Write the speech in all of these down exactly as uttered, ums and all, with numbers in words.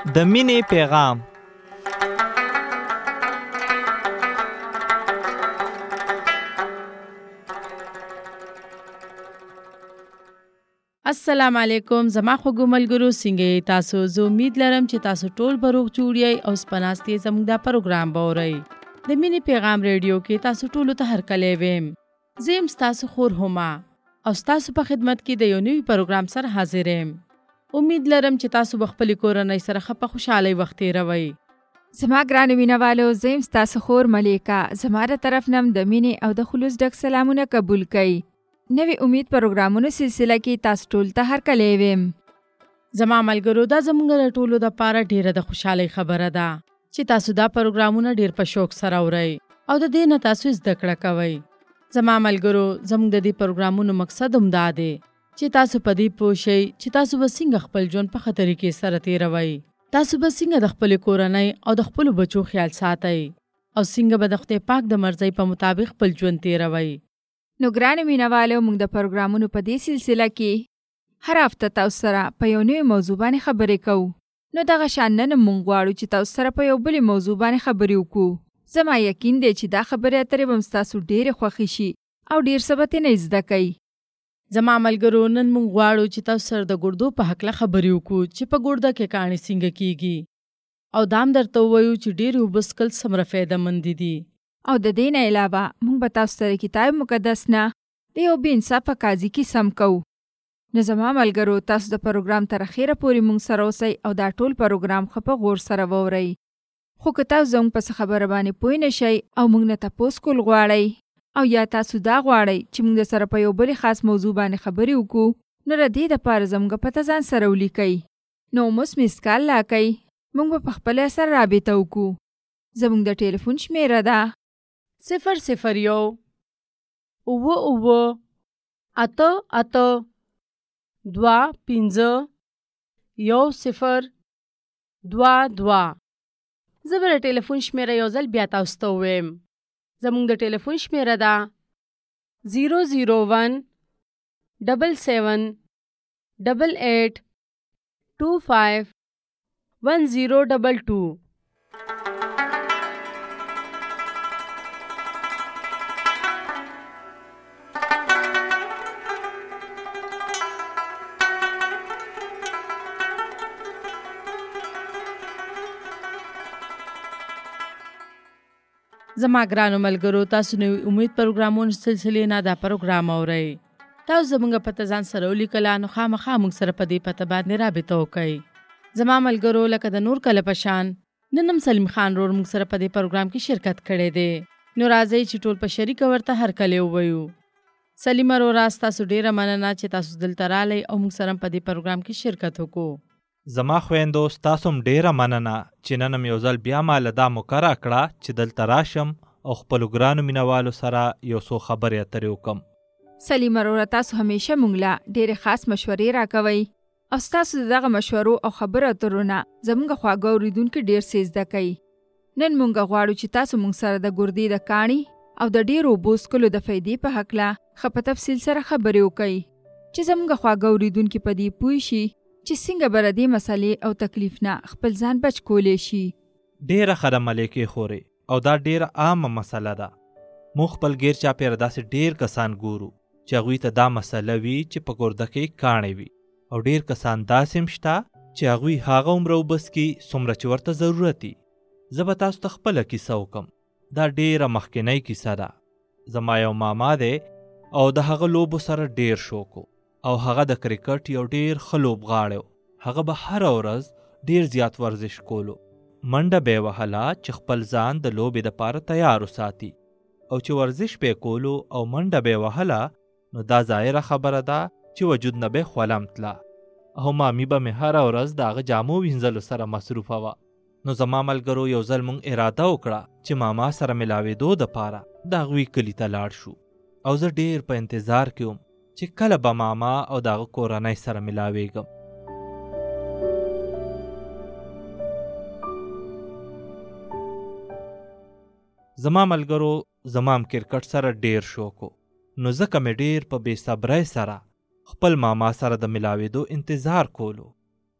د مینې پیغام. السلام علیکم زما خوږو ملګرو، څنګه تاسو؟ زه امید لرم چې تاسو ټول به روغ جوړ یئ او سپناستې زموږ دا پروګرام به اورئ. د مینې پیغام ریډیو کې تاسو ټولو ته هرکلی ویم. زه یم ستاسو خور هما او ستاسو په خدمت کې د یو نوي پروګرام سره حاضر یم. امید لرم چې تاسو به خپلې کورنۍ سره ښه په خوشحالۍ وخت تېروئ. زما ګرانو مینهوالو، زه یم ستاسو خور ملیکا. زما د طرف نه د مینې او د خلوص ډک سلامونه قبول کړئ. نوی امید پروګرامونو سلسله کې تاسو ټول ته هرکلی ویم. زما ملګرو، دا زموږ د ټولو دپاره ډېره د خوشحالۍ خبره ده چې تاسو دا پروګرامونه ډېر په شوق سره اورئ او د دې نه تاسو زده کړه کوئ. زما ملګرو، زموږ د دې پروګرامونو مقصد هم دا دی چې تاسو په دې پوه شئ چې تاسو به څنګه خپل ژوند په ښه طریقې سره تېروئ. تاسو به څنګه د خپلې کورنۍ او د خپلو بچو خیال ساتئ او څنګه به د خدای پاک د مرضۍ په مطابق خپل ژوند تېروئ. نو ګرانو مینهوالو، موږ د پروګرامونو په دې سلسله کې هر هفته تاسو سره په یو نوې موضوع باندې خبرې کوو. نو دغه شان نن موږ غواړو چې تاسو سره په یو بلې موضوع باندې خبرې وکړو. زما یقین دی چې دا خبرې اترې به ستاسو ډېرې خوښې شي او ډېر څه به ترې زده کوئ. زما ملګرو، نن موږ غواړو چې تاسو سره د ګردو په هکله خبرې وکړو چې په ګرده کې کاڼي څنګه کیږي او دا هم درته ووایو چې ډېرې اوبه څښل څومره فایدهمند دي. او د دې نه علاوه موږ به تاسو سره کتاب مقدس نه د یو بې انصافه قاضي کیسه هم کوو. نو زما ملګرو، تاسو د پروګرام تر اخره پورې موږ سره اوسئ او دا ټول پروګرام ښه په غور سره واورئ. خو که تاسو زموږ په څه خبره باندې پوه نه شئ او موږ نه تپوس کول غواړئ او یا تاسو دا غواړئ چې موږ د سره په یو بلې خاص موضوع باندې خبرې وکړو، نو د دې دپاره زموږ پته ځان سره ولیکئ. نو موس میس کال راکئ، موږ به په خپله سره رابطه وکړو. زموږ د ټلیفون شمیره ده صفر صفر یو اووه اووه اته اته دوه پنځه یو صفر دوه دوه. زه به د ټلیفون شمیره یو ځل بیا تاسو ته ووایم. زموږ د ټلیفون شمیره ده زیرو زیرو ون ډبل سیون ډبل ایټ ټو فایو ون زیرو ډبل ټو. زما ګرانو ملګرو، تاسو نوی امید پروګرامونو سلسلې نه دا پروګرام اورئ. تاسو زموږ پته ځان سره ولیکله، نو خامخا موږ سره په دې پته باندې رابطه وکړئ. زما ملګرو، لکه د نور کله په شان نن هم سلیم خان رور موږ سره په دې پروګرام کې شرکت کړی دی. نو راځئ چې ټول په شریکه ورته هرکلی ووایو. سلیمه روره، ستاسو ډېره مننه چې تاسو دلته رالی او موږ سره په دې پروګرام کې شرکت وکړو. زما خویندو، ستاسو هم ډېره مننه چې نن هم یو ځل بیا ماله دا موقع راکړه چې دلته راشم او خپلو ګرانو مینهوالو سره یو څو خبرې اترې وکړم. سلیمه روره، تاسو همیشه موږ له ډېرې خاص مشورې راکوئ او ستاسو د دغه مشورو او خبرو اترو نه زموږ خواږه اورېدونکي ډېر څه زده کوي. نن موږ غواړو چې تاسو موږ سره د ګردې د کاڼي او د ډېرو اوبو څښلو د فایدې په هکله ښه په تفصیل سره خبرې وکړئ چې زموږ خواږه اورېدونکي په دې پوه شي چې څنګه به له دې مسلې او تکلیف نه خپل ځان بچ کولی شي. ډېره ښه ده ملیکې خورې، او دا ډېره عامه مسله ده. موږ خپل غیر چاپېره داسې ډېر کسان ګورو چې هغوی ته دا مسله وي چې په ګرده کې کاڼې وي، او ډېر کسان داسې هم شته چې هغوی هغه عمره اوبه څښي څومره چې ورته ضرورت وي. زه به تاسو ته خپله کیسه وکړم. دا ډېره مخکینۍ کیسه ده. زما یو ماما دی او د هغه لوبو سره ډېر شوق و او هغه د کرکټ یو ډېر ښه لوبغاړی و. هغه به هره ورځ ډېر زیات ورزش کولو. منډه به یې وهله چې خپل ځان د لوبې دپاره تیار وساتي، او چې ورزش به یې کولو او منډه به یې وهله نو دا ظاهره خبره ده چې وجود نه به یې خولم تله او مامي به مې هره ورځ د هغه جامو وینځلو سره مصروفه وه. نو زما ملګرو، یو ځل موږ اراده وکړه چې ماما سره ملاوېدو دپاره د هغوی کلي ته لاړ شو، او زه ډېر په انتظار کې وم چې کله به ماما او د هغه کورنۍ سره ملاوېږم. زما ملګرو، زما هم کرکټ سره ډېر شوق و، نو ځکه مې ډېر په بې صبرۍ سره خپل ماما سره د ملاوېدو انتظار کولو.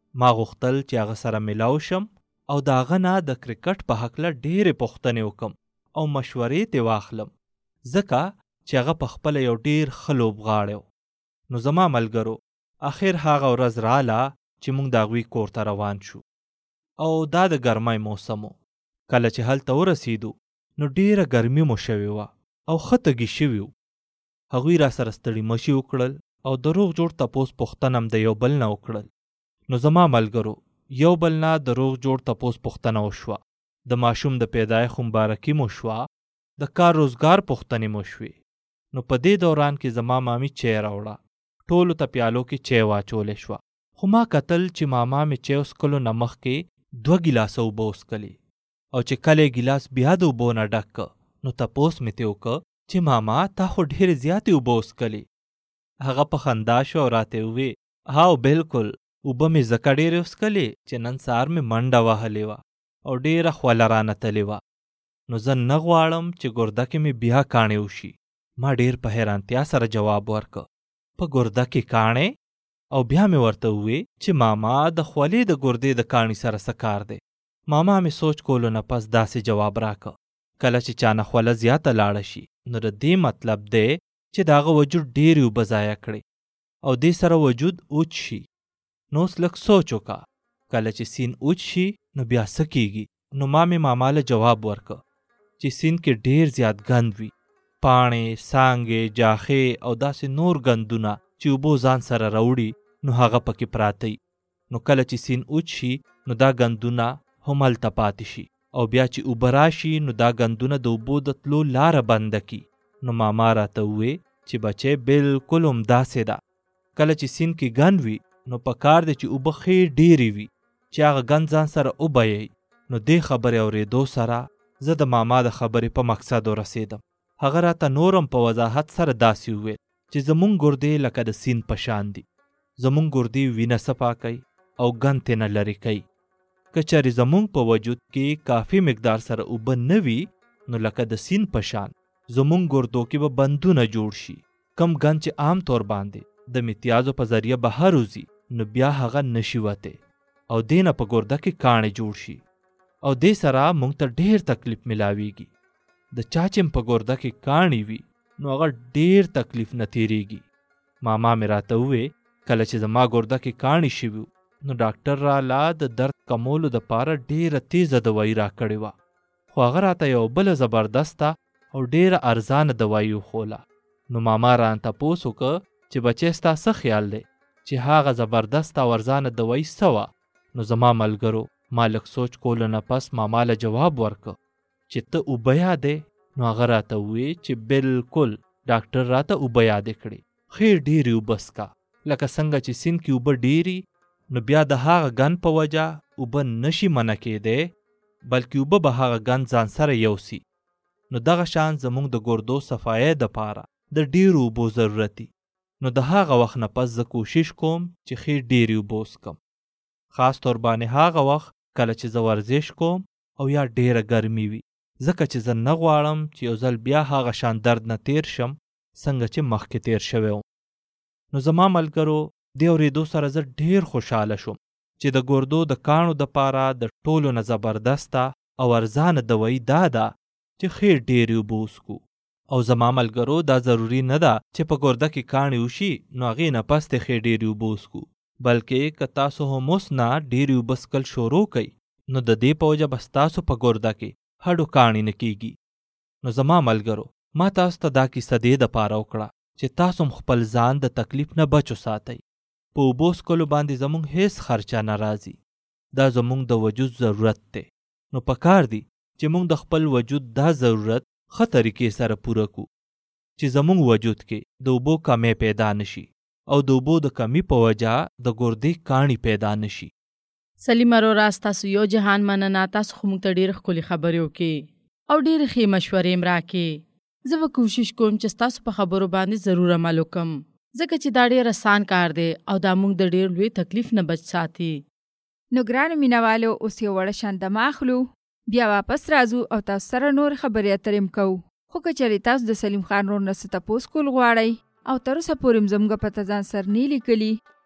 ما غوښتل چې هغه سره ملاو شم او د هغه نه د کرکټ په هکله ډېرې پوښتنې وکم او مشورې ترې واخلم، ځکه چې هغه په خپله یو ډېر ښه لوبغاړی و. نو زما ملګرو، اخر هغه ورځ راله چې موږ د هغوی کور ته روان شو او دا د ګرمۍ موسم و. کله چې هلته ورسېدو نو ډېره ګرمي مو شوې وه او ښه تږي شوي وو. هغوی را سره ستړي مشي وکړل او د روغ جوړ تپوس پوښتنه هم د یو بل نه وکړل. نو زما ملګرو، یو بل نه د روغ جوړ تپوس پوښتنه وشوه، د ماشوم د پیدایښت مبارکي مو شوه، د کار روزګار پوښتنې مو شوې. نو په دې دوران کې زما مامي چای راوړه، ټولو ته پیالو کې چای واچولې شوه. خو ما کتل چې ماما مې چای وڅښلو نه مخکې دوه ګیلاسه اوبه وڅښلې، او چې کله یې ګیلاس بیا د اوبو نه ډک که نو تپوس مې ترې وکړه چې ماما تا خو ډېرې زیاتې اوبه وڅښلې. هغه په خندا شو او راته ووې، هاو بلکل، اوبه مې ځکه ډېرې وڅښلې چې نن سهار مې منډه وهلې وه او ډېره خوله رانتلې وه. نو زه نه غواړم چې ګرده کې مې بیا کاڼې وشي. ما ډېر په حیرانتیا سره جواب ورکړ، په ګرده کې کاڼې؟ او بیا مې ورته ووې چې ماما د خولې د ګردې د کاڼي سره څه کار دی. ماما مې سوچ کولو نه پس داسې جواب راکړ، کله چې چانه خوله زیاته لاړه شي نو د دې مطلب دی چې د هغه وجود ډېرې اوبه ضایع کړي او دې سره وجود اوچ شي. نو اوس لږ سوچ وکړه، کله چې سین اوچ شي نو بیا څه کیږي؟ نو ما مې ماما له جواب ورکړ چې سین کې ډېر زیات ګند وي، پاڼې، څانګې، جاخې او داسې نور ګندونه چې اوبو ځان سره راوړي نو هغه پکې پراته. نو کله چې سین اوچ شي نو دا ګندونه هم هلته پاتې شي او بیا چې اوبه راشي نو دا ګندونه د اوبو د تلو لاره بنده کي. نو ماما راته ووې چې بچی بلکل همداسې ده. کله چې سین کې ګند وي نو په کار دی چې اوبه ښې ډېرې وي چې هغه ګند ځان سره وبهیئ. نو دې خبرې اورېدو سره زه د ماما د خبرې په مقصد ورسېدم. هغه راته نورم په وضاحت سره داسې وویل چې زمونږ ګردې لکه د سین په شان دي. زمونږ ګردې وینه صفا کوي او ګند ترې نه لرې کوي. که چېرې زمونږ په وجود کې کافي مقدار سره اوبه نه وي نو لکه د سین په شان زمونږ ګردو کې به بندونه جوړ شي. کم ګند چې عام طور باندې د متیازو په ذریعه بهر وځي نو بیا هغه نشي وتی او دې نه په ګرده کې کاڼې جوړ شي او دې سره موږ ته ډېر تکلیف ملاویږي. د چا چې په ګرده کې کاڼې وي نو هغه ډېر تکلیف نه تیریږي. ماما مې راته ووې کله چې زما ګرده کې کاڼې شوي نو ډاکټر راله د درد کمولو دپاره ډېره تیزه دوایي راکړې وه، خو هغه راته یو بله زبردسته او ډېره ارزانه دوایي وښوله. نو ماما رانه تپوس وکړه چې بچی ستا څه خیال دی چې هغه زبردسته او ارزانه دوایي څه وه؟ نو زما ملګرو، ما لږ سوچ کولو نه پس ماما له جواب ورکړ چې ته اوبه یادې؟ نو هغه راته ووې چې بلکل، ډاکټر راته اوبه یادې کړې، ښې ډېرې اوبه څکه. لکه څنګه چې سیند کې اوبه ډېري نو بیا د هغه ګند په وجه اوبه نشي منع کېدی، بلکې اوبه به هغه ګند ځان سره یوسي. نو دغه شان زموږ د ګردو صفایۍ دپاره د ډېرو اوبو ضرورت دي. نو د هغه وخت نه پس زه کوشش کوم چې ښې ډېرې اوبه وڅکم، خاص طور باندې هغه وخت کله چې زه ورزش کوم او یا ډېره ګرمي وي، ځکه چې زه نه غواړم چې یو ځل بیا هغه شان درد نه تیر شم څنګه چې مخکې تیر شوی وم. نو زما ملګرو، دې اورېدو سره زه ډېر خوشحاله شوم چې د ګردو د کاڼو دپاره د ټولو نه زبردسته او ارزانه دوایي دا ده چې ښې ډېرې اوبه وڅکو. او زما ملګرو، دا ضروري نه ده چې په ګرده کې کاڼې وشي نو هغې نه پس ترې ښې ډېرې اوبه وڅکو، بلکې که تاسو هم اوس نه ډېرې اوبه څکل شروع کوئ نو د دې په وجه به ستاسو په ګرده کې هډو کاڼې نه کېږي. نو زما ملګرو، ما تاسو ته دا کیسه دې دپاره وکړه چې تاسو هم خپل ځان د تکلیف نه بچ وساتئ. په اوبو څکلو باندې زموږ هیڅ خرچه نه راځي، دا زموږ د وجود ضرورت دی. نو پکار دی چې موږ د خپل وجود دا ضرورت ښه طریقې سره پوره کړو چې زموږ وجود کې د اوبو کمی پیدا نشي او د اوبو د کمی په وجه د ګردې کاڼي پیدا نشي. سلیمه رو راست تاسو یو جهان مننه. تاسو خو موږ ته ډېرې ښکلې خبرې وکړې او ډېرې ښې مشورې م راکړې. زه به کوشش کوم چې ستاسو په خبرو باندې ضرور عمل وکړم، ځکه چې دا ډېر اسان کار دی او دا موږ د ډېر لوی تکلیف نه بچ ساتي. نو ګرانو مینوالو، اوس یو وړه شان دمه اخلو، بیا واپس راځو او تاسو سره نور خبرې اترې م کوو. خو که چېرې تاسو د سلیم خان ورور نه څه تپوس کول غواړئ او تر اوسه پورې م زموږ پته ځان سر نه لیکلي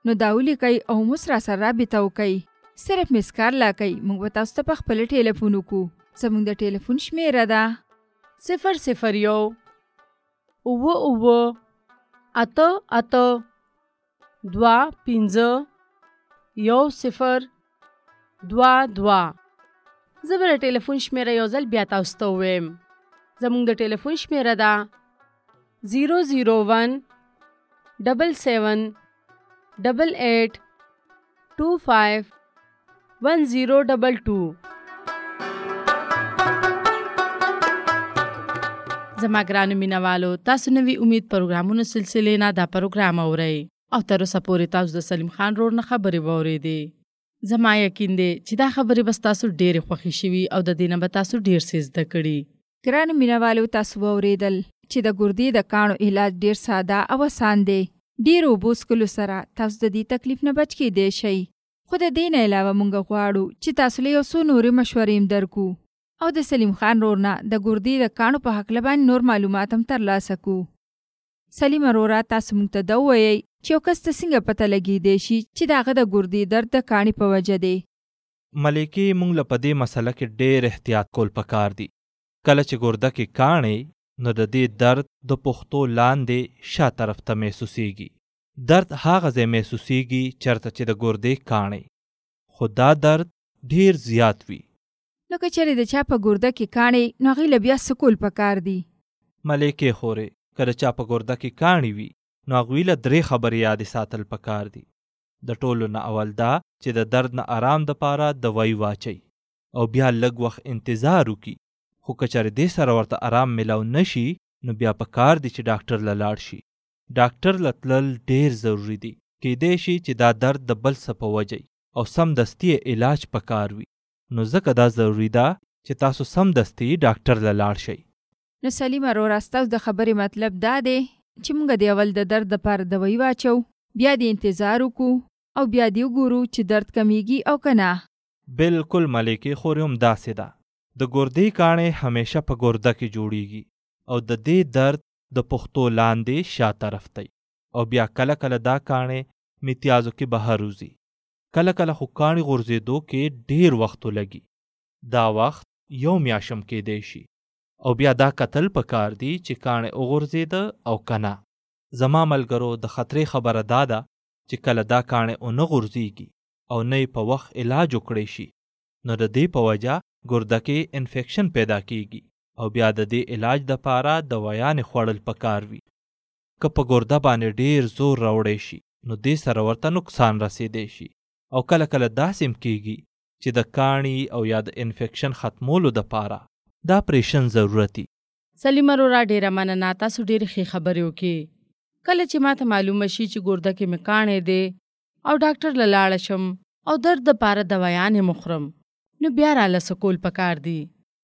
نو دا ولیکئ او موږ سره سره رابطه وکئ. صرف مس کار لاکئ. موږ به تاسو ته په خپل ټلیفون وکړو. زموږ د ټلیفون شمیره ده صفر صفر یو اووه اووه اته اته دوه پنځه یو صفر دوه دوه. زه به د ټلیفون شمیره یو ځل بیا تاسو ته ووایم. زموږ د ټلیفون شمیره ده زیرو زیرو ون ډبل سیون ډبل ایټ ټو فایو ون زیرو ډبل ټو. زما ګرانو مینوالو، تاسو نوي امید پروګرامونو سلسلې نه دا پروګرام اورئ او تر اوسه پورې تاسو د سلیم خان رور نه خبرې واورېدې. زما یقین دی چې دا خبرې به ستاسو ډېرې خوښې شوي او د دې نه به تاسو ډېر څه زده کړي. ګرانو مینوالو، تاسو واورېدل چې د ګردې د کاڼو علاج ډېر ساده او اسان دی. ډېر اوبو څښلو سره تاسو د دې تکلیف نه بچ کېدی شئ. خو د دې نه علاوه موږ غواړو چې تاسو له یو څو نورې مشورې هم درکو او د سلیم خان رور نه د ګردې د کاڼو په هکله باندې نور معلومات هم ترلاسه کړو. سلیم وروره، تاسو موږ ته دا ووایئ چې یو کس ته څنګه پته لګېدی شي چې د هغه د ګردې درد د کاڼي په وجه دی؟ ملکې، موږ له په دې مسله کې ډېر احتیاط کول پکار دي. کله چې ګرده کې کاڼې نو د دې درد د پښتو لاندې شا طرف ته محسوسیږي. درد هغه ځای محسوسیږي چېرته چې د ګردې کاڼې، خو دا درد ډېر زیات وي. نو که چېرې د چا په ګرده کې کاڼې نو هغې له بیا څه کول پکار دي؟ ملکې خورې، که د چا په ګرده کې کاڼې وي نو هغوی له درې خبرې یادې ساتل پکار دي. د ټولو نه اول دا چې د درد نه آرام دپاره دوايي واچئ او بیا لږ وخت انتظار وکړي. خو که چېرې دې سره ورته آرام ملاو نشي نو بیا پکار دي چې ډاکټر له لاړ شي. ډاکټر له تلل ډېر ضروري دي. کیدای شي چې دا درد د بل څه په وجه او سمدستي علاج پکار وي. نو ځکه دا ضروري ده چې تاسو سمدستي ډاکټر له لاړ شئ. نو سلیم وروره، ستاسو د خبرې مطلب دا دی چې موږ د اول د درد دپاره دوايي واچو، بیا د انتظار وکړو او بیا دې وګورو چې درد کمیږي او که نه؟ بالکل ملکې خورې، هم داسې ده. د ګردې کاڼې همیشه په ګرده کې جوړیږي او د دې درد د پښتو لاندې شا طرف دی او بیا کله کله دا کاڼې میتیازو کې بهر وځي. کله کله خو کاڼې غورځېدو کې ډېر وخت لګي. دا وخت یو میاشم کېدی شي او بیا دا کتل پکار دی چې کاڼې وغورځېده او که نه. زما ملګرو، د خطرې خبره دا ده چې کله دا کاڼې ونه غورځېږي او نه یې په وخت علاج وکړی شي نو د دې په وجه ګرده کې انفیکشن پیدا کیږي او بیا د دې علاج دپاره دوایانې خوړل پکار وي. که په ګرده باندې ډېر زور راوړی شي نو دې سره ورته نقصان رسېدی شي او کله کله داسې هم کیږي چې د کاڼي او یا د انفیکشن ختمولو دپاره دا اپریشن ضرورتي. سلیم وروره، ډېره مننه، تاسو ډېرې ښې خبرې وکړې. کله چې ماته معلومه شي چې ګرده کې مې کاڼې دی او ډاکټر له لاړه شم او درد دپاره دوایانې مخورم نو بیا راله څه کول پکار دي؟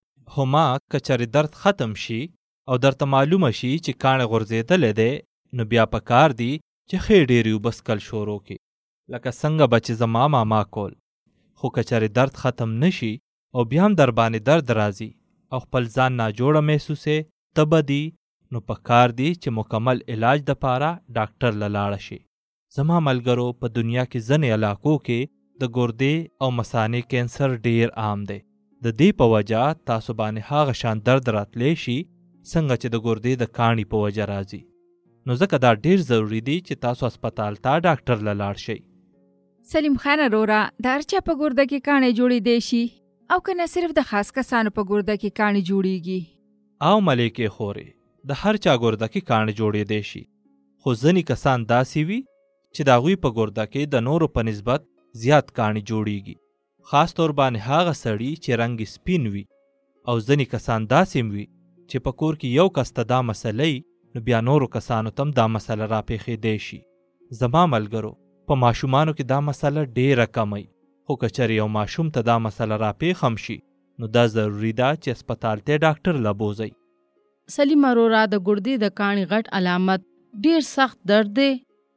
هما که چېرې درد ختم شي او درته معلومه شي چې کاڼې غورځېدلی دی نو بیا پکار دي چې ښې ډېرې اوبه څښل شروع کړي، لکه څنګه به چې زما ماما کول. خو که چېرې درد ختم نشي او بیا هم در باندې درد راځي او خپل ځان ناجوړه محسوسې، تبه دي، نو پکار دي چې مکمل علاج دپاره ډاکټر له لاړه شي. زما ملګرو، په دنیا کې ځینې علاقو کې د ګردې او مثانې کینسر ډېر عام دی. د دې په وجه تاسو باندې هغه شان درد راتلی شي څنګه چې د ګردې د کاڼي په وجه راځي. نو ځکه دا ډېر ضروري دی چې تاسو هسپتال ته ډاکټر له لاړ شئ. سلیم خان وروره، د هر چا په ګرده کې کاڼې جوړېدی شي او که نه صرف د خاص کسانو په ګرده کې کاڼې جوړیږي؟ او ملکې خورې، د هر چا ګرده کې کاڼې جوړېدی شي، خو ځینې کسان داسې وي چې د هغوی په ګرده کې د نورو په نسبت زیات کاڼې جوړیږي، خاص طور باندې هغه سړي چې رنګ سپین وي. او ځینې کسان داسې وي چې په کور کې یو کس ته دا مسله نو بیا نورو کسانو ته دا مسله راپېښېدی شي. زما ملګرو، په ماشومانو کې دا مسله ډېره کمه وي، خو که چېرې یو ماشوم ته دا مسله راپېښ هم شي نو دا ضروري ده چې هسپتال ته ډاکټر له بوځئ. سلیم وروره، د ګردې د کاڼي غټ علامت ډېر سخت درد دی؟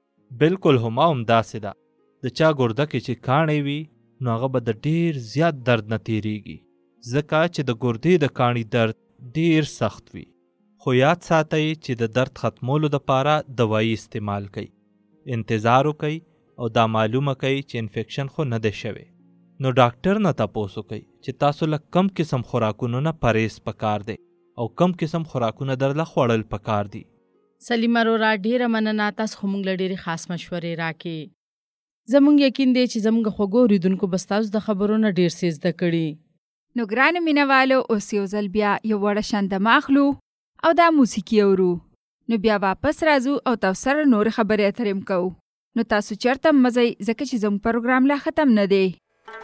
بالکل هما هم داسې ده. د چا ګرده کې چې کاڼې وي نو هغه به د ډېر زیات درد نه تېرېږي، ځکه چې د ګردې د کاڼي درد ډېر سخت وي. خو یاد ساتئ چې د درد ختمولو دپاره دوايي استعمال کړئ، انتظار وکئ او دا معلومه کوي چې انفیکشن خو نه دی شوی. نو ډاکټر نه تاسو کوي چې تاسو له کم قسم خوراکونو نه پرهیز پکار دی او کم قسم خوراکونه درله خوړل پکار دي. سلیمه رورا ډیره مننه، تاسو خو موږ له ډېرې خاص مشورې راکې. زموږ یقین دی چې زموږ خوږو اورېدونکو به ستاسو د خبرو نه ډېر څه زده کړي. نو ګرانو مینهوالو، اوس یو ځل بیا یو وړه شندمه اخلو او دا موسیقي اورو. نو بیا واپس راځو او تاسو سره نورې خبرې اترې هم کوو. نو تاسو چېرته مه ځئ ځکه چې زموږ پروګرام لا ختم نه دی.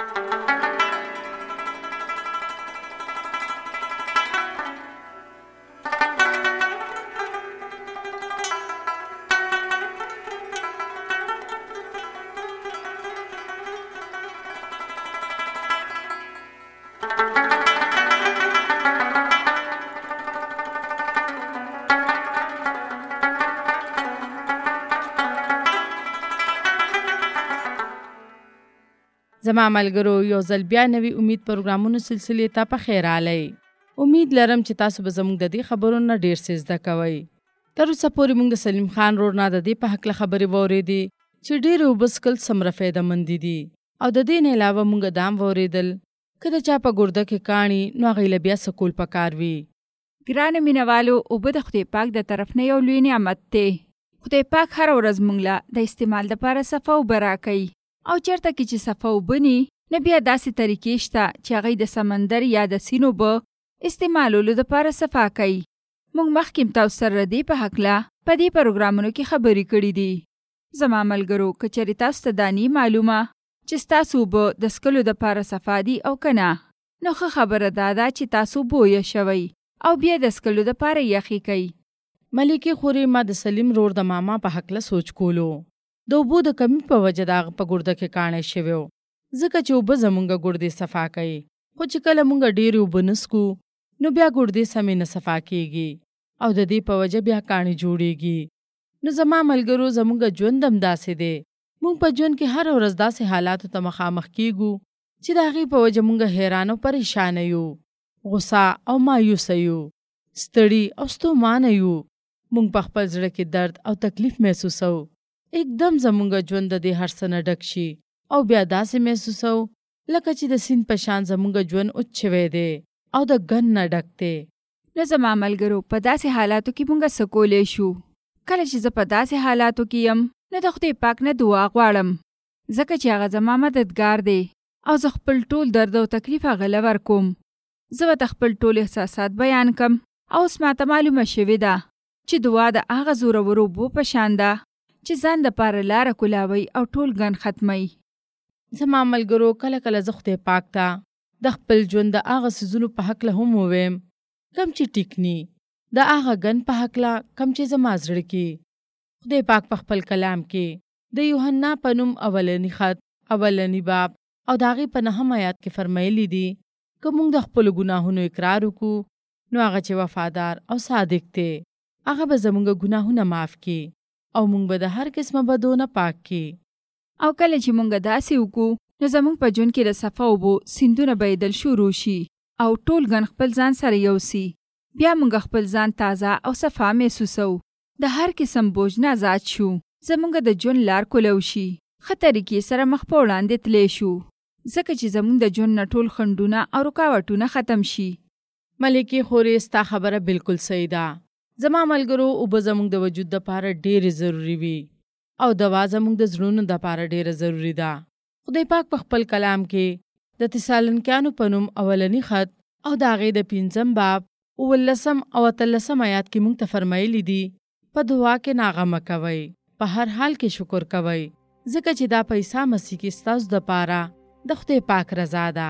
زما ملګرو، یو ځل بیا نوی امید پروګرامونو سلسلې ته په خیر راغلی. امید لرم چې تاسو به زموږ د دې خبرو نه ډېر څه زده کوئ. تر اوسه پورې موږ د سلیم خان رور نه د دې په هکله خبرې واورېدې چې ډېرې اوبه څښل څومره فایدهمندې دي، او د دې نه علاوه موږ دا هم واورېدل که د چا په ګرده کې کاڼي نو هغې له بیا څه کول پکار وي. ګرانو مینهوالو، اوبه د خدای پاک د طرف نه یو لوی نعمت دی. خدای پاک هره ورځ موږ له د استعمال دپاره صفه اوبه راکوي، او چېرته کې چې صفه اوبه ني نه بیا داسې طریقې شته چې هغوی د سمندر یا د سیند اوبه استعمالولو دپاره صفا کوي. موږ مخکې تاسو سره دې په هکله په دې پروګرامونو کې خبرې کړي دي. زما ملګرو، که چېرې تاسو ته دا نه معلومه چې ستاسو اوبه د څښلو دپاره صفا دي او که نه، نو ښه خبره دا ده چې تاسو بویه شوئ او بیا د څښلو دپاره یخې کوئ. ملکې خورې، ما د سلیم رور د ماما په هکله سوچ کولو. د اوبو د کمی په وجه د هغه په ګرده کې کاڼی شوی و، ځکه چې اوبه زمونږ ګردې صفا کوي. خو چې کله مونږ ډېرې اوبه نه څښو نو بیا ګردې سمې نه صفا کېږي او د دې په وجه بیا کاڼي جوړېږي. نو زما ملګرو، زمونږ ژوند هم داسې دی. مونږ په ژوند کې هره ورځ داسې حالاتو ته مخامخ کېږو چې د هغې په وجه مونږ حیران او پریشانه یو، غصه او مایوسه یو، ستړي او ستومانه یو. مونږ په خپل زړه کې درد او تکلیف محسوسو. एकदम زمونږ ژوند د دې هر څه نه ډک شي او بیا داسې محسوسو لکه چې د سیند په شان زمونږ ژوند اوچ شوی دی او د ګن نه ډک دی. نو زما ملګرو، په داسې حالاتو کې مونږ څه کولی شو؟ کله چې زه په داسې حالاتو کې یم نو د خدای پاک نه دعا غواړم، ځکه چې هغه زما مددګار دی او زه خپل ټول درد او تکلیف هغه له ورکوم. زه ورته خپل ټول احساسات بیان کم او اوس ماته معلومه شوې ده چې دعا د هغه زورورو اوبو په شان ده چې ځان دپاره لاره کولاوي او ټول ګن ختموي. زما ملګرو، کله کله زه خدای پاک ته د خپل ژوند د هغه څیزونو په هکله هم وویم کم چې ټیک ني، د هغه ګن په هکله کم چې زما زړه کې. خدای پاک په خپل کلام کې د یوحنا په نوم اولني خط اولني باب او د هغې په نهم آیات کې فرمایلی دي که موږ د خپلو ګناهونو اقرار وکړو نو هغه چې وفادار او صادق دی هغه به زموږ ګناهونه معاف کړي او موږ به د هر قسمه بدو نه پاک کړي. او کله چې موږ داسې وکړو نو زموږ په ژوند کې د صفا اوبو سیندونه بهیدل شروع شي او ټول ګن خپل ځان سره یوسي. بیا موږ خپل ځان تازه او صفا محسوسو، د هر قسم بوج نه آزاد شو، زموږ د ژوند لار کولو شي، ښه طریقې سره مخ په وړاندې تللی شو، ځکه چې زموږ د ژوند نه ټول خنډونه او رکاوټونه ختم شي. ملکې خورې، ستا خبره بالکل صحیح ده. زما ملګرو، اوبه زموږ د وجود دپاره ډېرې ضروري وي او دوا زموږ د زړونو دپاره ډېره ضروري ده. خدای پاک په خپل کلام کې د تسالونکیانو په نوم اولني خط او د هغې د پنځم باب اوولسم او اتلسم آیات کې موږ ته فرمایلي دي په دعا کې ناغمه کوئ، په هر حال کې شکر کوئ، ځکه چې دا په عیسی مسیح کې ستاسو دپاره د خدای پاک رضا ده.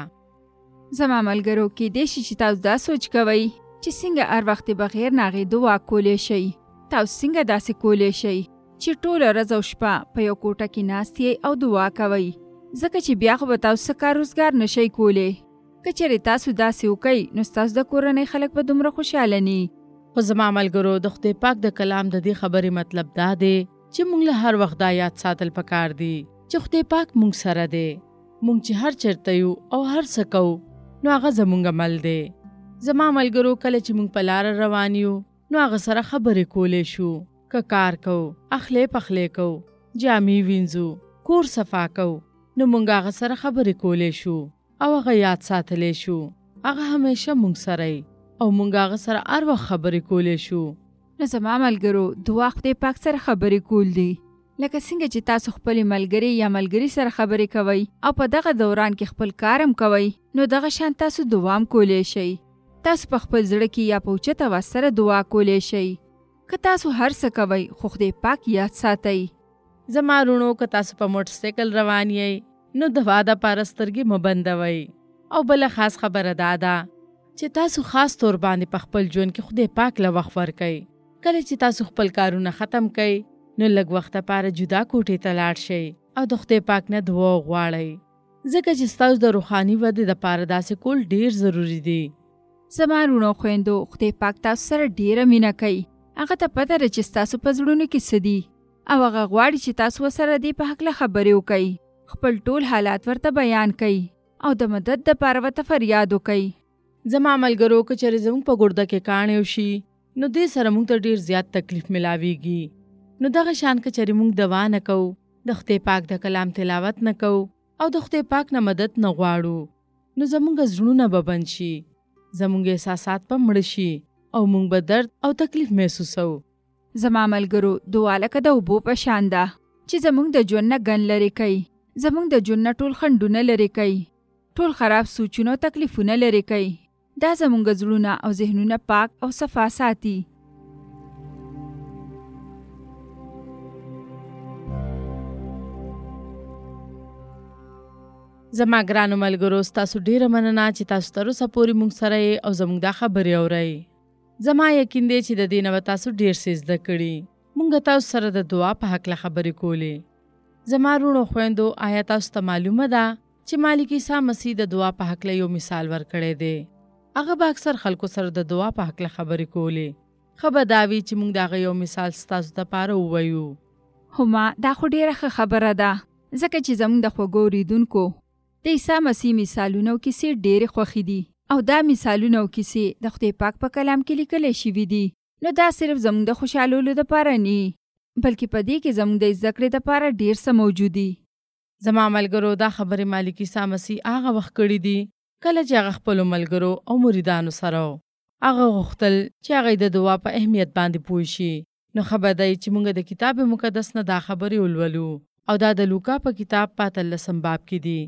زما ملګرو، کیدای شي چې تاسو دا سوچ کوئ چې څنګه هر وخت بغیر ناغې دعا کولی شئ. تاسو څنګه داسې کولی شئ چې ټوله ورځ او شپه په یو کوټه کې ناست یې او دعا کوئ، ځکه چې بیا خو به تاسو څه کار روزګار نشئ کولی. که چېرې تاسو داسې وکئ نو ستاسو د کورنۍ خلک به دومره خوشحاله ني. خو زما ملګرو، د خدای پاک د کلام د دې خبرې مطلب دا دی چې موږ له هر وخت دا یاد ساتل پکار دي چې خدای پاک موږ سره دی. موږ چې هر چېرته یو او هر څه کوو نو هغه زموږ عمل دی. زما ملګرو، کله چې موږ په لاره روان یو نو هغه سره خبرې کولی شو، که کار کوو، اخلی پخلی کوو، جامې وینځو، کور صفا کو نو مونږ هغه سره خبرې کولې شو او هغه یاد ساتلې شو. هغه همیشه مونږ سره او مونږ هغه سره هر وخت خبرې کولې شو. نو زما ملګرو دعا خدای پاک سره خبرې کول دي. لکه څنګه چې تاسو خپل ملګری یا ملګری سره خبرې کوئ او په دغه دوران کې خپل کارم کوئ نو دغه شان تاسو دوام کولی شئ. تاسو په خپل زړه کې یا په اوچته آواز سره دعا کولی شئ. که تاسو هر څه کوئ خو خدای پاک یاد ساتئ. زما رونو که تاسو په موټر سایکل روان یئ نو د واده پاره سترګې مه بندوئ. او بله خاص خبره دا ده چې تاسو خاص طور باندې په خپل ژوند کې خدای پاک له وخت ورکئ. کله چې تاسو خپل کارونه ختم کئ نو لږ وخت لپاره جدا کوټې ته لاړ شئ او د خدای پاک نه دعا وغواړئ، ځکه چې ستاسو د روحاني ودې دپاره داسې کول ډیر ضروري دی. زما رونو خویندو، خدای پاک تاسو سره ډیره مینه کوي. هغه ته پته ده چې ستاسو په زړونو کې څه دي او هغه غواړي چې تاسو ورسره دې په هکله خبرې وکئ، خپل ټول حالات ورته بیان کئ او د مدد دپاره ورته فریاد وکئ. زما ملګرو که چېرې زموږ په ګرده کې کاڼې وشي نو دې سره موږ ته ډېر زیات تکلیف ملاویږي. نو دغه شان که چېرې موږ دوا نه کوو، د خدای پاک د کلام تلاوت نه کوو او د خدای پاک نه مدد نه غواړو نو زموږ زړونه به بند شي، زموږ احساسات به مړه شي او موږ به درد او تکلیف محسوسو. زما ملګرو، دعا لکه د اوبو په شان ده چې زموږ د ژوند نه ګن لرې کوي، زموږ د ژوند نه ټول خنډونه لرې کوي، ټول خراب سوچونه او تکلیفونه لرې کوي. دا زموږ زړونه او ذهنونه پاک او صفا ساتي. زما ګرانو ملګرو، ستاسو ډیره مننه چې تاسو تر اوسه پورې موږ سره یې او زموږ دا خبرې اورئ. زما یقین دی چې د دې نه به تاسو ډیر څه زده کړي. موږ تاسو سره د دعا په هکله خبرې کولې. زما وروڼو خویندو، آیا تاسو ته معلومه ده چې مالک عیسی مسیح د دعا په هکله یو مثال ورکړی دی؟ هغه به اکثر خلکو سره د دعا په هکله خبرې کولې. ښه به دا وي چې موږ د هغه یو مثال ستاسو دپاره ووایو. هما دا خو ډیره ښه خبره ده، ځکه چې زموږ د خوږو اورېدونکو د عیسی مسیح مثالونه او کیسې ډېرې خوښې دي او دا مثالونه او کیسې د خدای پاک په کلام کې لیکلی شوي دي. نو دا صرف زموږ د خوشحالولو دپاره نه، بلکې په دې کې زموږ د زده کړې دپاره ډېر څه موجود دي. زما ملګرو، دا خبرې مالک عیسی مسیح هغه وخت کړي دي کله چې هغه خپلو ملګرو او مریدانو سره هغه غوښتل چې هغه د دعا په اهمیت باندې پوه شي. نو ښه به دی چې موږ د کتاب مقدس نه دا خبرې ولولو او دا د لوکا په کتاب په اتلسم باب کې دي.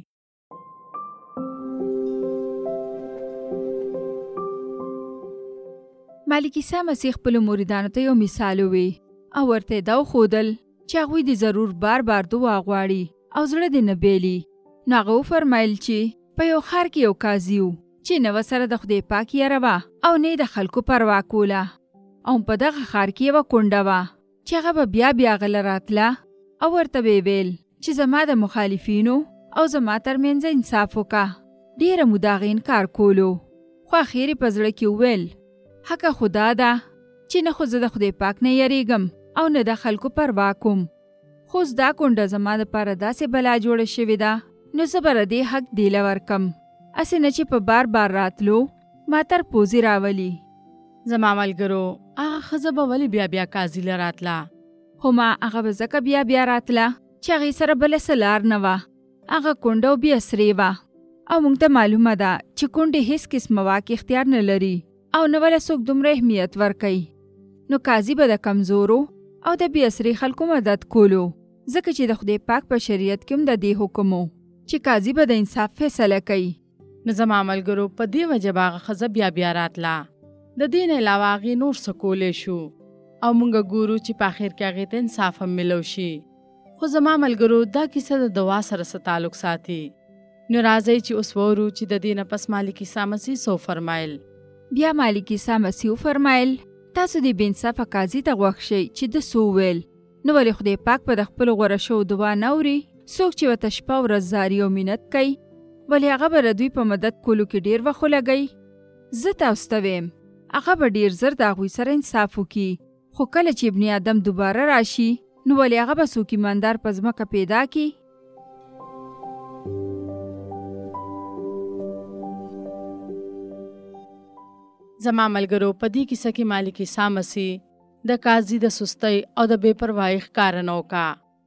مالک عیسی مسیح خپلو مریدانو ته یو مثال ووی او ورته دا وښودل چې هغوی دې ضرور بار بار دعا غواړي او زړه دې نه بیلي. نو هغه وفرمایل چې په یو ښار کې یو قاضي و چې نه ورسره د خدای پاک یره وه او نه د خلکو پروا کوله. او په دغه ښار کې یوه کونډه وه چې هغه به بیا بیا غله راتله او ورته به یې ویل چې زما د مخالفینو او زما ترمنځ انصاف وکړه. ډېره موده هغې انکار کولو، خو اخر یې په زړه کې وویل حقه خو دا ده چې نه خو زه د خدای پاک نه یریږم او نه د خلکو پروا کوم، خو اوس دا کونډه زما دپاره داسې بلا جوړه شوې ده نو زه به د دې حق دیله ورکم، هسې نه چې په بار بار راتلو ما تر پوزې راولي. زما ملګرو، هغه ښځه به ولې بیا بیا قاضي له راتله؟ خو ما هغه به ځکه بیا بیا راتله چې هغې سره بله څه لار نه وه. هغه کونډه او بې اسرې وه او موږ ته معلومه ده چې کونډې هېڅ قسمه واک اختیار نه لري او نه وله څوک دومره اهمیت ورکوي. نو قاضي به د کمزورو او د بې اسرې خلکو مدد کولو، ځکه چې د خدای پاک په شریعت کې هم د دې حکم و چې قاضي به د انصاف فیصله کوي. نو زما ملګرو، په دې وجه به هغه ښځه بیا بیا راتله. د دې نه علاوه هغې نور څه کولی شو او موږ ګورو چې په آخر کې هغې ته انصاف هم ملو شي. خو زما ملګرو، دا کیسه د دعا سره څه تعلق ساتي؟ نو راځئ چې اوس وورو چې د دې نه پس مالک عیسی مسیح څه وفرمایل. بیا مالک عیسی مسیح وفرمایل تاسو دې بې انصافه قاضي ته غوږ شئ چې ده څه وویل. نو ولې خدای پاک په د خپلو غوره شوو دعا نه اوري؟ څوک چې ورته شپه ورځ زاري او منت کوي، ولې هغه به د دوی په مدد کولو کې ډېر وخت ولګوي؟ زه تاسو ته ویم هغه به ډېر زر د هغوی سره انصاف وکړي. خو کله چې ابن آدم دوباره راشي نو ولې هغه به څوک ایماندار په ځمکه پیدا کړي؟ زما ملګرو، په دې کیسه کې مالک عیسی مسیح د قاضي د سستۍ او د بې پروایۍ ښکاره نه وکړه.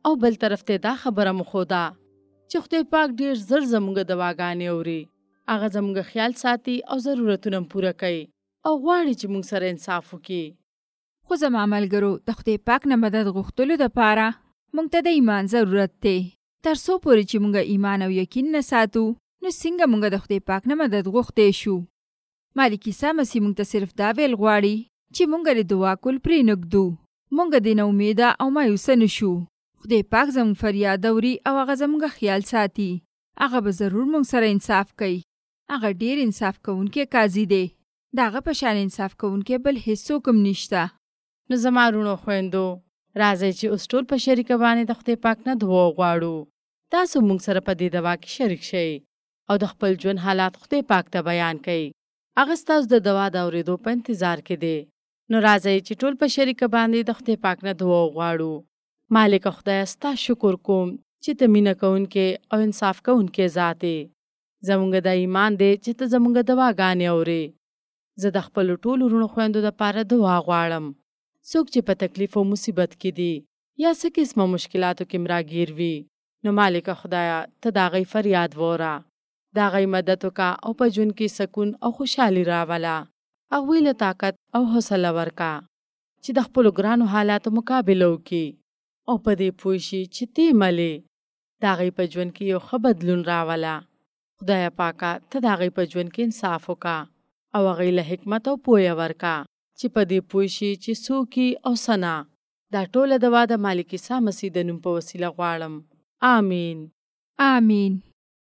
او بل طرف ته دا خبره مخودا چې خدای پاک ډیر زر زموږ دواګانې اوري، هغه زموږ خیال ساتي او ضرورتونه پوره کوي او غواړي چې موږ سره انصاف وکړي. خو زما ملګرو، د خدای پاک نه مدد غوښتلو دپاره موږ ته د ایمان ضرورت دی. تر څو پورې چې موږ ایمان او یقین نه ساتو، نو څنګه موږ د خدای پاک نه مدد غوښتی شو؟ مالک عیسی مسیح موږ ته صرف دا ویل غواړي چې موږ د دعا کول پرې نږدو. موږ د نه امیده او مایوسه نشو. خدای پاک زموږ فریاد اوري او هغه زموږ خیال ساتي. هغه به ضرور موږ سره انصاف کوي. هغه ډیر انصاف کوونکی قاضي دی. د هغه په شان انصاف کوونکی بل هیڅوک هم نشته. نو زما وروڼو خویندو، راځئ چې اوس ټول په شریکه باندې د خدای پاک نه دعا وغواړو. تاسو موږ سره په دې دعا کې شریک شئ او د خپل ژوند حالات خدای پاک ته بیان کړئ. هغه ستاسو د دعا د اورېدو په انتظار کې دی. نو راځئ چې ټول په شریکه باندې د خدای پاک نه دعا وغواړو. مالک خدای، ستا شکر کوم چې ته مینه کوونکی او انصاف کوونکی ذات یې. زموږ د ایمان دی چې ته زموږ دعاګانې اورې. زه د خپلو ټولو وروڼو خویندو دپاره دعا غواړم. څوک چې په تکلیف او مصیبت کې دي یا څه قسمه مشکلاتو کې مراګیر وي، نو مالک خدایا ته د هغوی فریاد وره، د هغوی مدد وکړه او په ژوند کې سکون او خوشحالي راوله. هغوی له طاقت او حوصله ورکړه چې د خپلو ګرانو حالاتو مقابله وکړي او په دې پوه شي چې ته ملې د هغوی په ژوند کې یو ښه بدلون راوله. خدایه پاکه، ته د هغوی په ژوند کې انصاف وکړه او هغوی له حکمت او پوهه ورکړه چې په دې پوه شي چې څوک او څه نه. دا ټوله دعا د مالک عیسی مسیح د نوم په وسیله غواړم. آمین. آمین.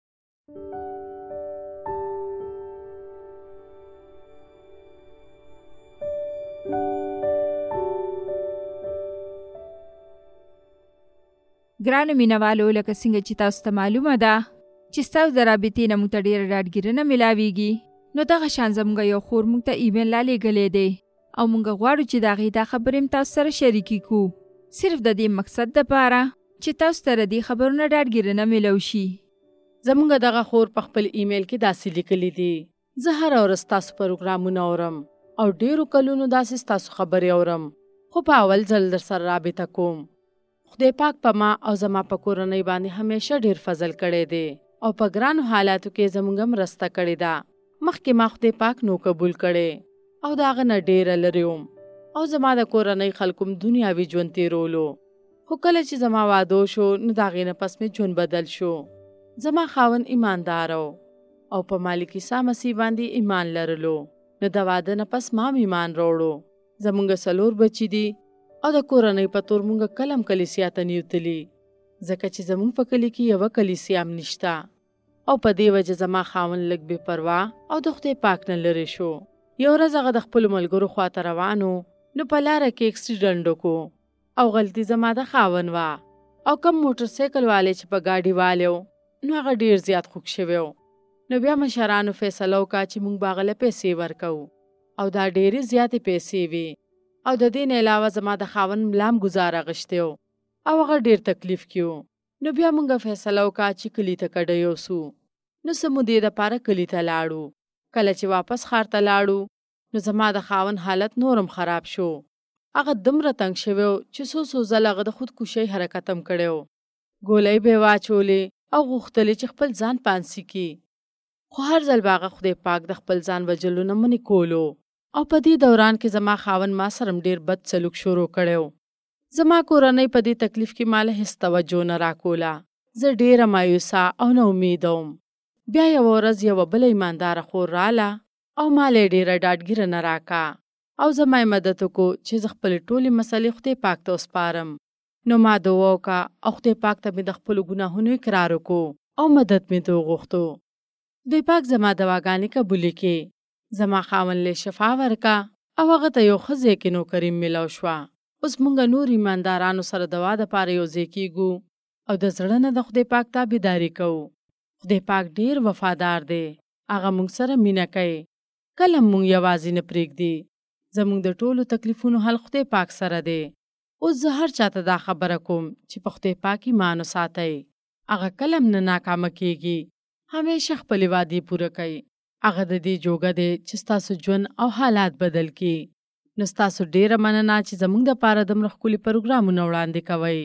ګرانو مینوالو، لکه څنګه چې تاسو ته معلومه ده چې ستاسو د رابطې نه موږ ته ډېره ډاډګیرنه میلاویږي، نو دغه شان زموږ یو خور موږ ته ایمیل رالیږلی دی او موږ غواړو چې د هغې دا خبرې هم تاسو سره شریکې کړو، صرف د دې مقصد دپاره چې تاسو ته د دې خبرو نه ډاډګیرنه میلو شي. زموږ دغه خور په خپل ایمیل کې داسې لیکلی دي: زه هره ورځ ستاسو پروګرامونه اورم او ډېرو کلونو داسې ستاسو خبرې اورم، خو په اول ځل در سره رابطه کوم. خدای پاک په ما او زما په کورنۍ باندې همیشه ډېر فضل کړی دی او په ګرانو حالاتو کې زموږ مرسته کړې ده. مخکې ما خدای پاک نو قبول کړی او د هغه نه ډېره لرې وم او زما د کورنۍ خلکو م دنیاوي ژوند تېرولو. خو کله چې زما واده شو، نو د هغې نه پس مې ژوند بدل شو. زما خاوند ایماندار او په مالک عیسی مسیح باندې ایمان لرلو. نو د واده نه پس ما م ایمان راوړو. زموږ څلور بچي دي او د کورنۍ په تور موږ کلم کلیسیا ته نیوتلي، ځکه چې زموږ په کلي کې یوه کلیسیا هم نشته او په دې وجه زما خاوند لږ بې پروا او د خدای پاک نه لرې شو. یو ورځ هغه د خپلو ملګرو خواته روان و، نو په لاره کې اکسیډنټ وکړو او غلطي زما د خاوند وه او کم موټر سایکل والی چې په ګاډي والی و، نو هغه ډېر زیات خوږ شوی و. نو بیا مشرانو فیصله وکړه چې موږ به هغه له پیسې ورکوو او دا ډېرې زیاتې پیسې وې او د دې نه علاوه زما د خاوند ملام ګزار اغشتی و او هغه ډېر تکلیف کې و. نو بیا موږ فیصله وکړه چې کلي ته کډه یوسو. نو څه مودې دپاره کلي ته لاړو. کله چې واپس ښار ته لاړو، نو زما د خاوند حالت نورم خراب شو. هغه دومره تنګ شوی و چې څو څو ځله هغه د خودکشۍ حرکت هم کړی و. ګولۍ به یې واچولې او غوښتلې چې خپل ځان پانسي کړي، خو هر ځل به هغه خدای پاک د خپل ځان وژلو نه منې کولو. او په دې دوران کې زما خاوند ما سره ډېر بد سلوک شروع کړی و. زما کورنۍ په دې تکلیف کې ماله هېڅ توجه نه راکوله. زه ډېره مایوسه او نا امیده وم. بیا یوه ورځ یوه بله ایمانداره خور راله او ماله یې ډېره ډاډګیرنه راکړه او زما یې مدد وکړو چې زه خپلې ټولې مسلې خدای پاک ته وسپارم. نو ما دعا وکړه او خدای پاک ته مې د خپلو ګناهونو اقرار وکړو او مدد مې ترې وغوښتو. خدای پاک زما دواګانې قبولې کړې. زما خاوند له شفا ورکړه او هغه ته یو ښه ځای کې نوکري میلاو شوه. اوس موږ نور ایماندارانو سره دوا دپاره یو ځای کېږو او د زړه نه د خدای پاک تابعداري کوو. خدای پاک ډېر وفادار دی. هغه موږ سره مینه کوي. کله موږ یوازې نه پرېږدي. زموږ د ټولو تکلیفونو حل خدای پاک سره دی. اوس زه هر چاته دا خبره کوم چې په خدای پاک ایمان وساتئ. هغه کله هم نه ناکامه کېږي. همیشه خپلې وعدې پوره کوي. هغه د دې جوګه دی چې ستاسو ژوند او حالات بدل کړي. نو ستاسو ډېره مننه چې زموږ دپاره دومره ښکلي پروګرامونه وړاندې کوئ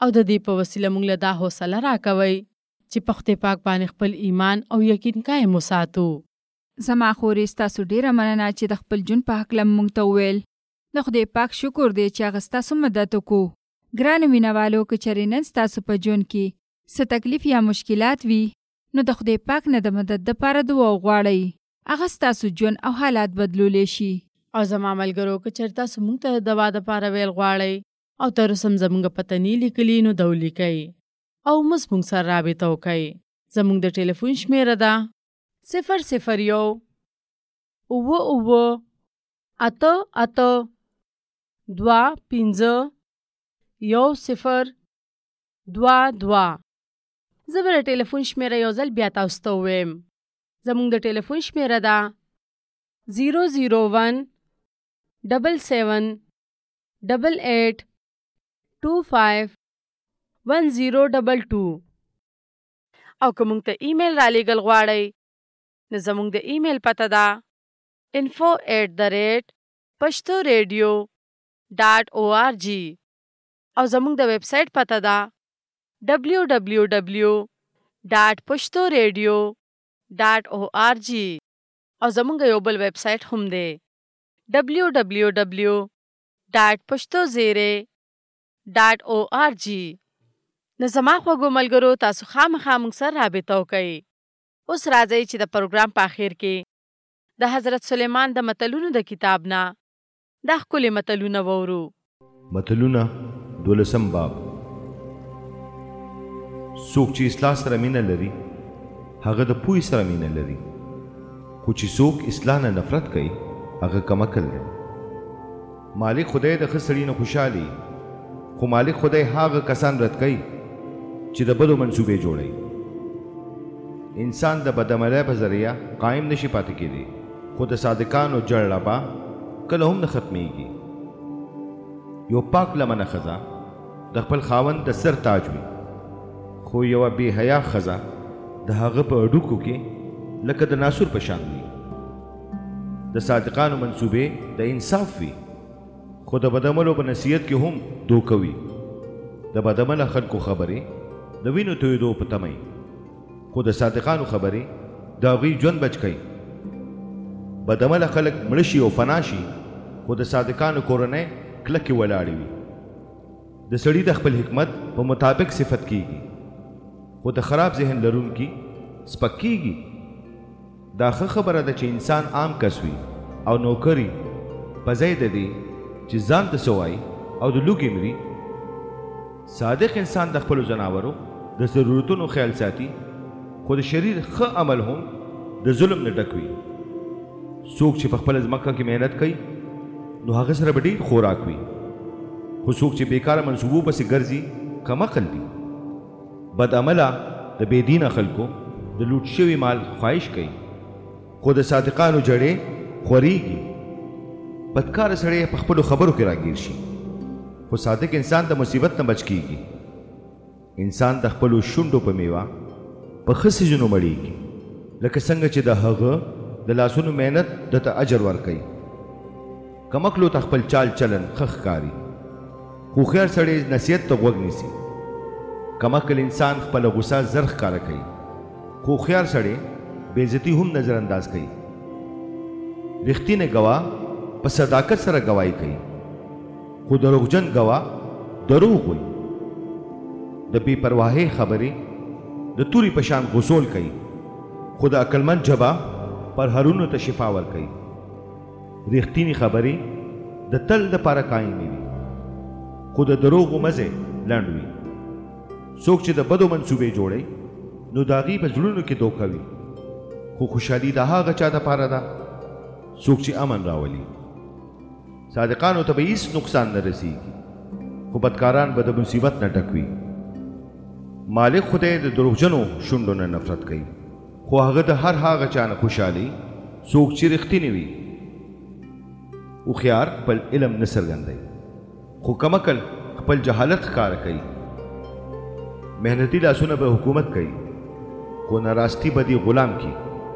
او د دې په وسیله موږ له دا حوصله راکوي چې په خدای پاک باندې خپل ایمان او یقین قایم وساتو. زما خورې ستاسو ډیره مننه چې د خپل جون په حق لم موږ ته وویل. د خدای پاک شکر دی چې هغه ستاسو مدد وکړو. ګرانو مینوالو، که چېرې نن ستاسو په ژوند کې څه تکلیف یا مشکلات وي نو د خدای پاک نه د مدد دپاره دعا وغواړئ. هغه ستاسو ژوند او حالات بدلولی شي. او زما ملګرو، که چېرې تاسو موږ ته د دوا دپاره ویل غواړئ او تر اوسه هم زموږ پته نه لیکلي نو ده ولیکئ او مس موږ سره رابطه وکئ. زموږ د ټلیفون شمیره ده صفر صفر یو اووه اووه اته اته دوه پنځه یو صفر دوه دوه. زه به د ټلیفون شمیره یو ځل بیا تاسو ته ووایم. زموږ د ټلیفون شمیره ده زیرو زیرو ون ډبل سیون ډبل ایټ ټو فایو ون زیرو ډبل ټو. او که موږ ته ایمیل را لیږل غواړئ نو زموږ د ایمیل پته ده info at the rate پښتو ریډیو ډاټ او آر جی. او زموږ د ویب سایټ پته ده ډبلیو ډبلیو ډبلیو ډاټ پښتو ریډیو ډاټ او آر جی. او زموږ یو بل ویب سایټ هم دی ډبلیو ډبلیو ډبلیو ډاټ پښتو زیرې ډاټ او آر جی. نو زما خوږو ملګرو، تاسو خامخا موږ سره رابطه وکئ. اوس راځئ چې د پروګرام په اخر کې د حضرت سلیمان د متلونو د کتاب نه دا ښکلي متلونه وورو. متلونه دولسم باب. څوک چې اصلاح سره مینه لري هغه د پوهې سره مینه لري، خو چې څوک اصلاح نه نفرت کوي هغه کمعقل دی. مالک خدای د ښه سړي نه خوشحالي، خو مالک خدای هغه کسان رد کوي چې د بدو منصوبې جوړوي. انسان د بدعملۍ په ذریعه قایم نشي پاتې کېدی، خو د صادقانو جړړه به کله هم نه ختمېږي. یو پاک لمنه ښځه د خپل خاوند د سر تاج وي، خو یوه بې حیا ښځه د هغه په هډوکو کې لکه د ناسور په شان وي. د صادقانو منصوبې د انصاف وي، خو د بدعملو په نصیحت کې هم دوکه وي. د بدعمله خلکو خبرې د وینو تویېدو په تمه وي، خو د صادقانو خبرې د هغوی ژوند بچ کوي. بدعمله خلک مړه شي او فنا شي، خو د صادقانو کورنۍ کلکې ولاړې وي. د سړي د خپل حکمت په مطابق صفت کیږي، خو د خراب ذهن لرونکي سپک کیږي. دا ښه خبره ده چې انسان عام کس وي او نوکري په ځای د دې چې ځان ته څه وایي او د لوږې مري. صادق انسان د خپلو ځناورو د ضرورتونو خیال ساتي، خو د شریر ښه عمل هم د ظلم نه ډک وي. څوک چې په خپله ځمکه کې محنت کوي نو هغه سره به ډېر خوراک وي، خو څوک چې بیکاره منصوبو پسې ګرځي کمعقل دي. بدعمله د بېدینه خلکو د لوټ شوي مال خواهش کوي، خو د صادقانو جړې خورېږي. بدکاره سړی په خپلو خبرو کې راګیر شي، خو صادق انسان د مصیبت نه بچ کیږي. انسان د خپلو شونډو په میوه په ښه څیزونو مړېږي، لکه څنګه چې د هغه د لاسونو محنت دته اجر ورکوي. کمعقلو ته خپل چال چلن ښه ښکاري، هوښیار سړی نصیحت ته غوږ نیسي. کمعقل انسان خپله غوسه زر ښکاره کوي، خو هوښیار سړی بېعزتي هم نظر انداز کوي. رښتینی ګواه په صداقت سره ګواهي کوي، خو دروغجن ګواه دروغ وایي. د بې پرواهۍ خبرې د تورې په شان غسول کوي، خو د عقلمند ژبه پرهرونو ته شفا ورکوي. رښتینې خبرې د تل دپاره قایمې وي، خو د دروغو مزې لنډ وي. څوک چې د بدو منصوبې جوړوي نو د هغې په زړونو کې دوکه وي، خو خوشحالي د هغه چا دپاره ده څوک چې امن راولي. صادقانو ته به هیڅ نقصان نه رسیږي، خو بدکاران به د مصیبت نه ډک وي. مالک خدای د دروغجنو شونډو نه نفرت کوي، خو هغه د هر هغه چا نه خوشحالي څوک چې رښتینی وي. هوښیار خپل علم نه څرګندوي، خو کمعقل خپل جهالت ښکاره کوي. محنتي لاسونه به حکومت کوي، خو ناراستی به دې غلام کی.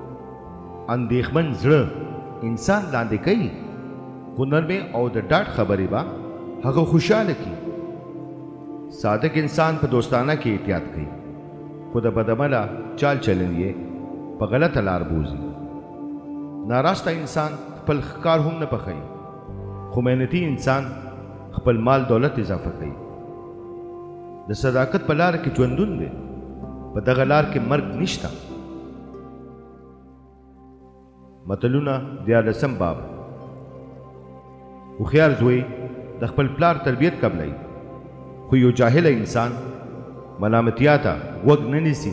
اندېښمن زړه انسان لاندې کوي، خو نرمې او د ډاډ خبرې به هغه خوشحاله کی. صادق انسان په دوستانه کې احتیاط کوي، خو د بدعمله چال چلن یې په غلطه لار بوزي. ناراسته انسان خپل ښکار هم نه پخوي، خو محنتي انسان خپل مال دولت اضافه کوي. د صداقت په لار کې ژوندون دی، په دغه لار کې مرګ نشته. متلونه دیارلسم باب. هوښیار زوی د خپل پلار تربیت قبلوي، خو یو جاهله انسان ملامتیا ته غوږ نه نیسي.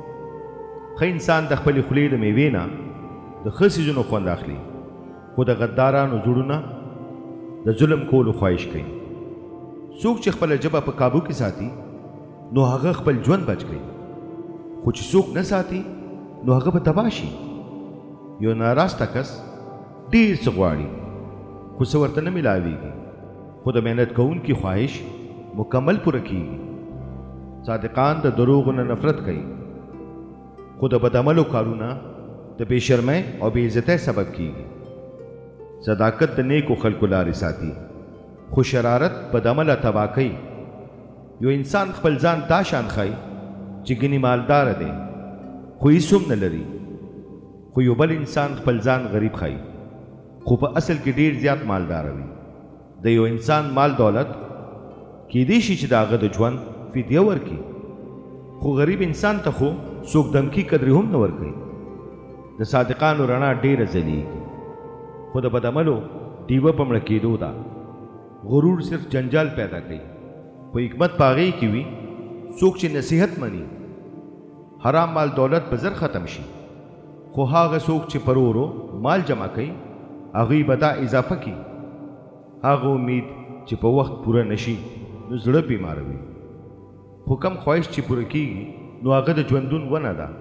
ښه انسان د خپلې خولې د میوې نه د ښه څیزونو خوند اخلي، خو د غدارانو زړونه د ظلم کولو خواهش کوي. څوک چې خپله ژبه په کابو کې ساتي نو هغه خپل ژوند بچ کوي، خو چې څوک نه ساتي نو هغه به تباه شي. یو ناراسته کس ډېر څه غواړي، خو څه ورته نه میلاویږي، خو د محنت کوونکي خواهش مکمل پوره کیږي. صادقان د دروغو نه نفرت کوي، خو د بدعملو کارونه د بې شرمۍ او بې عزتۍ سبب کیږي. صداقت د نیکو خلکو لارې ساتي، خو شرارت بدعمله تباه کوي. یو انسان خپل ځان دا شان ښایي چې ګنې مالدار دی، خو هیڅ هم نه لري. خو یو بل انسان خپل ځان غریب ښایي، خو په اصل کې ډېر زیات مالدار وي. د یو انسان مال دولت کیدای شي چې د هغه د ژوند فدیه ورکړي، خو غریب انسان ته خو څوک دمکی قدرې هم نه ورکوي. د صادقانو رڼا ډېره ځلیږي، خو د بدعملو ډیوه په مړه کېدو ده. غرور صرف جنجال پیدا کوي، خو حکمت په هغې کې وي څوک چې نصیحت مني. حرام مال دولت به زر ختم شي، خو هغه څوک چې پر ورو مال جمع کوي هغوی به دا اضافه کړي. هغه امید چې په وخت پوره نشي نو زړه بیماروي، خو کم خواهش چې پوره کیږي نو هغه د ژوندون ونه ده.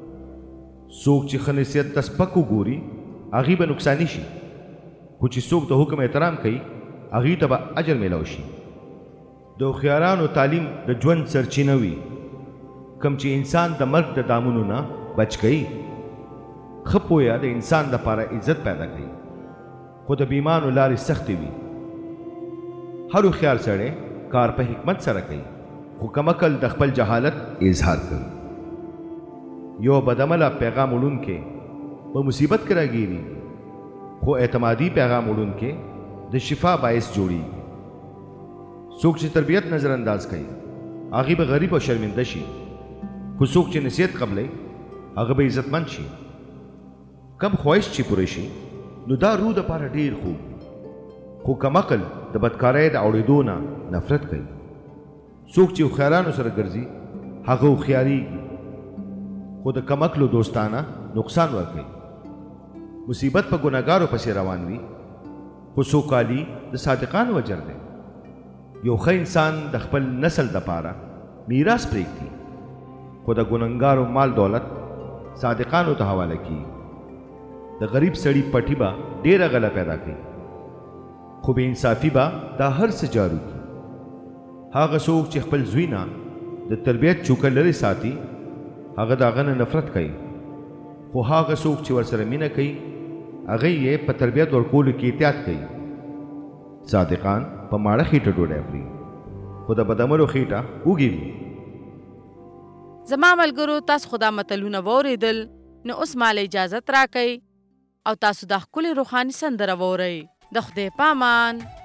څوک چې ښه نصیحت ته سپک وګوري هغوی به نقصاني شي، خو چې څوک د حکم احترام کوي هغوی ته به اجر میلاو شي. د هوښیارانو تعلیم د ژوند سرچینه وي، کم چې انسان د مرګ د دامونو نه بچ کوي. ښه پوهه د انسان دپاره عزت پیدا کوي، خو د بیمانو لارې سختې وي. هر هوښیار سړی کار په حکمت سره کوي، خو کم عقل د خپل جهالت اظهار کوي. یو بدعمله پیغام وړونکی په مصیبت کې راګیري، خو اعتمادي پیغام وړونکی د شفا باعث جوړیږي. څوک چې تربیت نظر انداز کوي هغې به غریب او شرمنده شي، خو څوک چې نصیحت قبلوي هغه به عزتمند شي. کم خواهش چې پوره شي نو دا روح دپاره ډېر خوب، خو کم عقل د بدکارۍ د اورېدو نه نفرت کوي. څوک چې هوښیارانو سره ګرځي هغه هوښیارېږي، خو د کم عقلو دوستانه نقصان ورکوي. مصیبت په ګناهګارو پسې روان وي، خو سوکالي د صادقانو اجر دی. یو ښه انسان د خپل نسل دپاره میراث پرېږدي، خو د ګنهګارو مال دولت صادقانو ته حواله کیږي. د غریب سړي پټي به ډېره غله پیدا کوي، خو بې انصافي به دا هر څه جارو کړي. هغه څوک چې خپل زوی نه د تربیت چوکه لرې ساتي هغه د هغه نه نفرت کوي، خو هغه څوک چې ورسره مینه کوي هغه یې په تربیت ورکولو کې احتیاط کوي. صادقان په ماړه خېټه ډوډۍ خوري، خو د بدعملو خېټه اوږې وي. زما ملګرو، تاسو خو دا متلونه واورېدل، نو اوس ماله اجازت راکئ او تاسو دا ښکلې روښاني سندره واورئ. د خدای په امان.